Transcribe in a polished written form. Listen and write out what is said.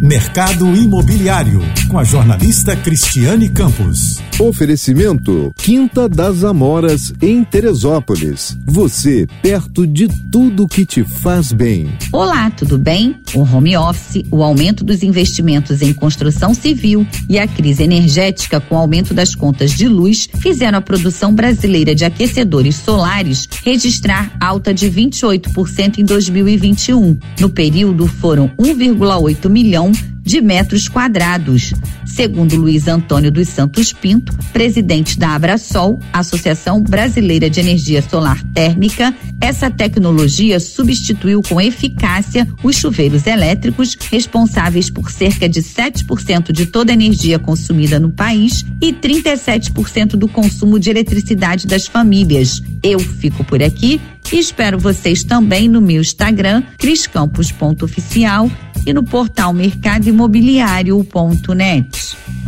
Mercado Imobiliário, com a jornalista Cristiane Campos. Oferecimento Quinta das Amoras, em Teresópolis. Você, perto de tudo que te faz bem. Olá, tudo bem? O home office, o aumento dos investimentos em construção civil e a crise energética com o aumento das contas de luz fizeram a produção brasileira de aquecedores solares registrar alta de 28% em 2021. No período, foram 1,8 milhão de metros quadrados. Segundo Luiz Antônio dos Santos Pinto, presidente da Abrasol, Associação Brasileira de Energia Solar Térmica, essa tecnologia substituiu com eficácia os chuveiros elétricos, responsáveis por cerca de 7% de toda a energia consumida no país e 37% do consumo de eletricidade das famílias. Eu fico por aqui e espero vocês também no meu Instagram, criscampos.oficial, e no portal mercadoimobiliario.net.